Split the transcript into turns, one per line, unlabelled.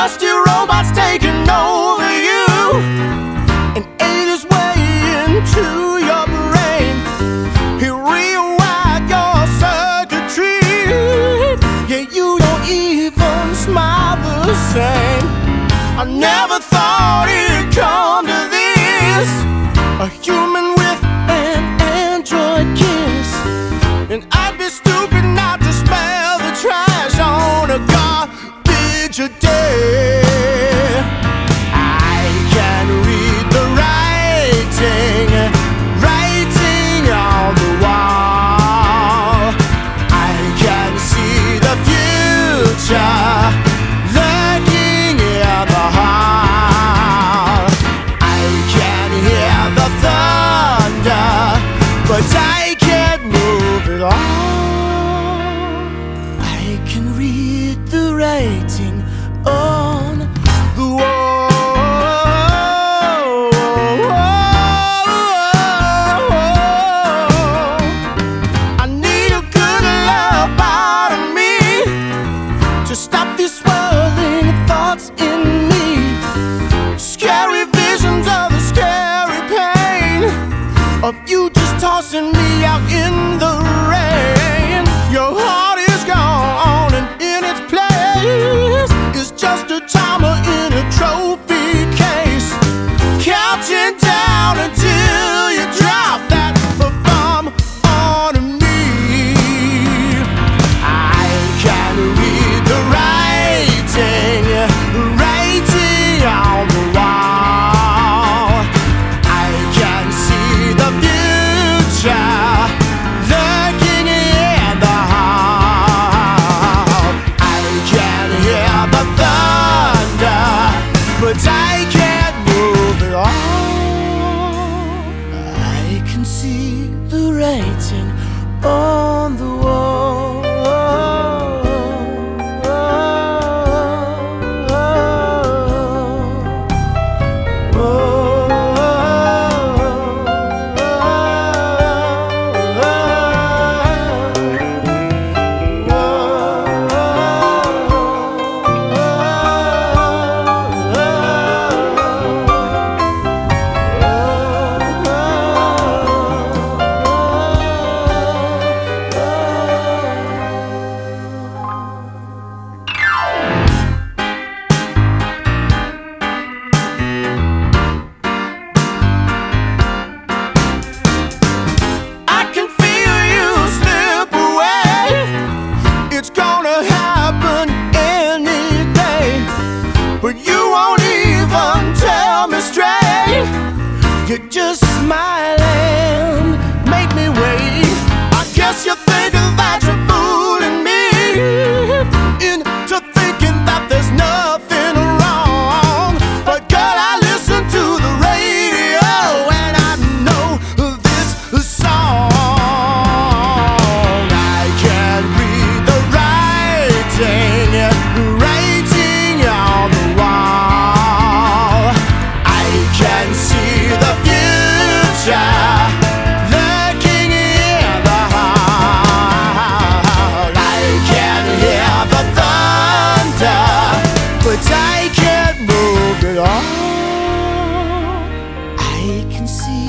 Rusty robots taking over you and ate his way into your brain. He rewired your circuitry. Yeah, you don't even smile the same. I never thought it'd come to this, a human with an android kiss. And I'd be stupid not to smell the trash on a garbage a day. I can read the writing on the wall. I can see the future lurking in the hall. I can hear the thunder, but I can't move it all. I can read the writing on the wall. I need a good love out of me to stop these swirling thoughts in me. Scary visions of the scary pain of you just tossing me out in the rain. Your heart is gone and in its place is just a timer in a trophy case, counting down until you drop that bomb on me. I can read the writing on the wall. I can see the future lurking in the hall. I can hear the thunder, but I can't move it all. I can see the writing on the wall. You're just smiling, make me wait. I guess you're thinking that you're fooling me into thinking that there's nothing wrong. But girl, I listen to the radio and I know this song. I can read the writing on the wall. I can see the future lurking in the hall. I can hear the thunder, but I can't move it all. I can see